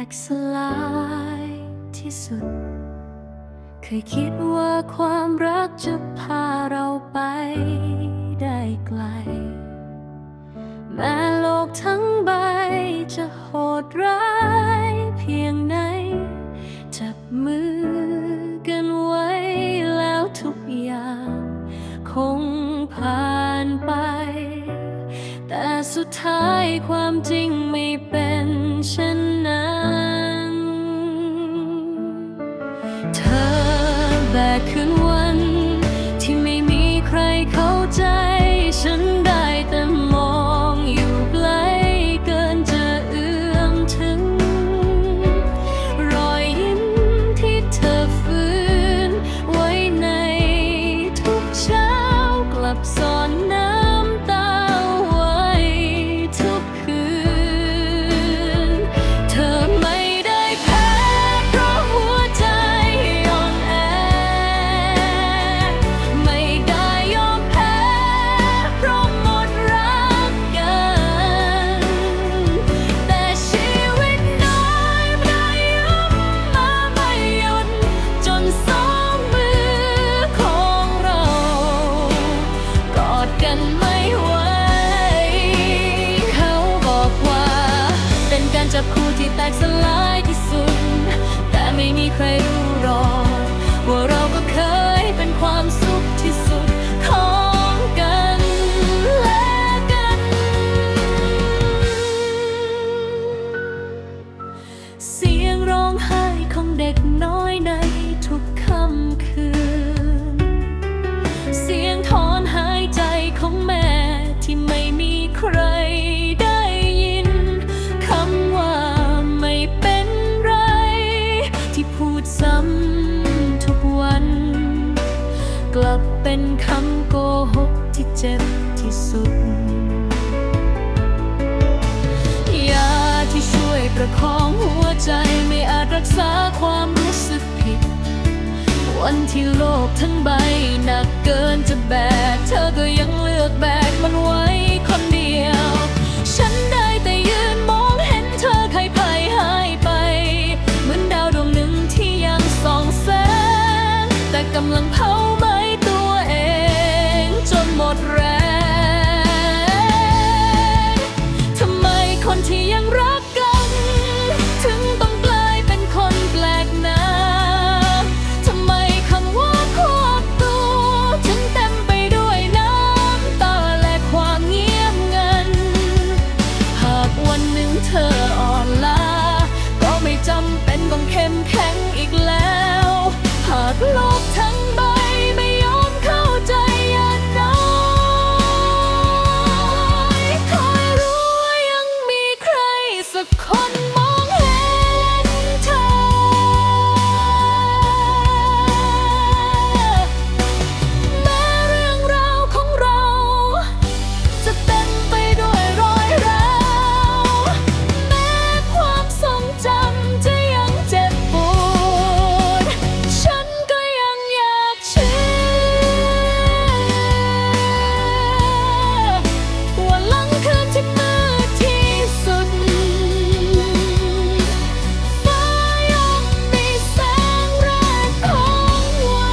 สลายที่สุดเคยคิดว่าความรักจะพาเราไปได้ไกลแม้โลกทั้งใบจะโหดร้ายเพียงไหนจับมือกันไว้แล้วทุกอย่างคงผ่านไปแต่สุดท้ายความจริงไม่เป็นเช่นนั้นเธอแบกคืนวันที่ไม่มีใครเข้าใจฉันได้แต่มองอยู่ไกลเกินจะเอื้อมถึงรอยยิ้มที่เธอฟื้นไว้ในทุกเช้ากลับซ่อนน้ำตาไว้ทุกคืนเธอไม่ได้แพ้เพราะหัวใจอ่อนแอไม่ได้ยอมแพ้เพราะหมดรักกันแต่ชีวิตน้อยได้ย้ำมาไม่หยุดจนสองมือของเรากอดกันไม่ไหวเขาบอกว่าเป็นการจับคู่ที่แตกสลายที่สุดแต่ไม่มีใครรู้หรอกว่าเราก็เคยเป็นความสุขที่สุดของกันและกันเสียงร้องไห้ของเด็กน้อยในทุกค่ำคืนเสียงถอนหายใจของแม่ที่ไม่มีใครได้ยินคำว่าไม่เป็นไรที่พูดซ้ำทุกวันกลับเป็นคำโกหกที่เจ็บที่สุดยาที่ช่วยประคองหัวใจไม่อาจรักษาความรู้สึกผิดวันที่โลกทั้งใบหนักเกินจะแบกเธอก็ยังเลือกแบกมันไว้คนเดียวฉันได้แต่ยืนมองเห็นเธอค่อยๆหายไปเหมือนดาวดวงหนึ่งที่ยังส่องแสงแต่กำลังเผาไหม้ตัวเองจนหมดแรงทำไมคนที่ยังรักกันถึงต้องกลายเป็นคนแปลกหน้าทำไมคำว่าครอบตัวถึงเต็มไปด้วยน้ำตาและความเงียบงันหากวันหนึ่งเธออ่อนล้าก็ไม่จำเป็นต้องเข้มแข็งอีกแล้วหากโลกทั้งใบไม่ยอมเข้าใจอย่างน้อยคอยรู้ว่ายังมีใครสักคนมองเห็นเธอแม้เรื่องราวของเราจะเต็มไปด้วยรอยร้าวแม้ความทรงจำจะยังเจ็บปวดฉันก็ยังอยากเชื่อว่าหลังคืนที่มืดที่สุดฟ้ายังมีแสงแรกของ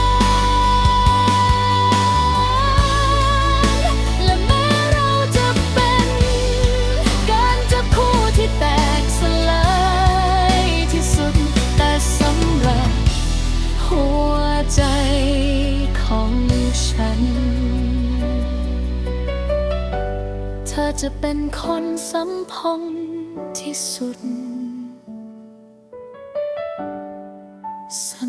วันและแม้เราจะเป็นการจับคู่ที่แตกสลายที่สุดแต่สำหรับหัวใจของฉันเธอจะเป็นคนสำคัญที่สุด